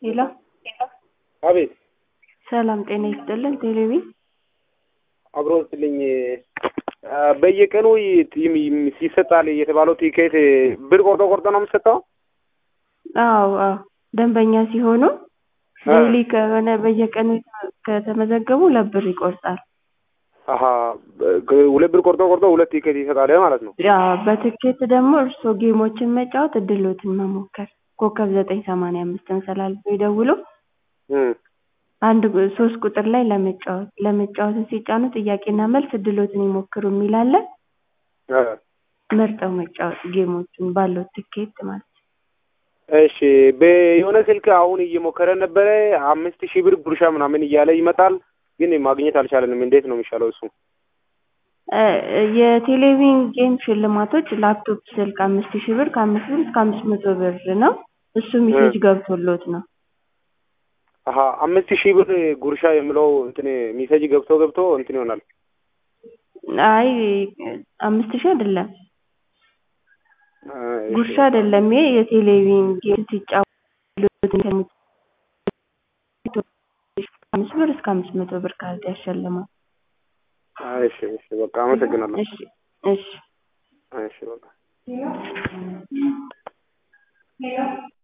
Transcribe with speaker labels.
Speaker 1: ሄሎ
Speaker 2: አቤት
Speaker 1: ሰላም ጤና ይስጥልን። ቴሌቪ
Speaker 2: አብሮትልኝ በየቀኑ ሲሰጣል የተባለው ቲኬት ብር ቆርጦ ነው የምትሰጠው?
Speaker 1: አዎ ደንበኛ ሲሆኑ ዴይሊ ከሆነ በየቀኑ ከተመዘገቡ ለብር ይቆርጣል።
Speaker 2: ሁለት ብር ቆርጦ ሁለት ቲኬት ይሰጣል ማለት ነው።
Speaker 1: በትኬት ደግሞ እርሶ ጌሞችን መጫወት እድሎትን መሞከር ኮከብ 985 መሰላል ይደውሉ። አንድ 3 ቁጥር ላይ ለመጫወት ሲጫኑ ጥያቄና መልስ እድሎትን ይሞክሩ የሚል አለ። መርጠው መጫወት ጌሞችን ባለው ትኬት ማለት ነው።
Speaker 2: እሺ በየሆነ ስልክ አሁን እየሞከረ ነበረ 5000 ብር ጉርሻ ምናምን እያለ ይመጣል፣ ግን ማግኘት አልቻለንም። እንዴት ነው የሚሻለው እሱ?
Speaker 1: የቴሌቪዥን ጌም ሽልማቶች ላፕቶፕ ስልክ 5000 ብር ከ5 ብር እስከ 500 ብር ነው። እሱ ሜሴጅ ገብቶሎት ነው።
Speaker 2: 5000 ብር ጉርሻ የሚለው እንትን ሜሴጅ ገብቶ እንትን ይሆናል።
Speaker 1: አይ 5000 አይደለም ጉርሻ አይደለም። ይሄ የቴሌቪዥን ጌም ሲጫወቱ 5 ብር እስከ 500 ብር ካርድ ያሸልማል።
Speaker 2: እሺ በቃ አመሰግናለሁ።
Speaker 1: እሺ
Speaker 2: በቃ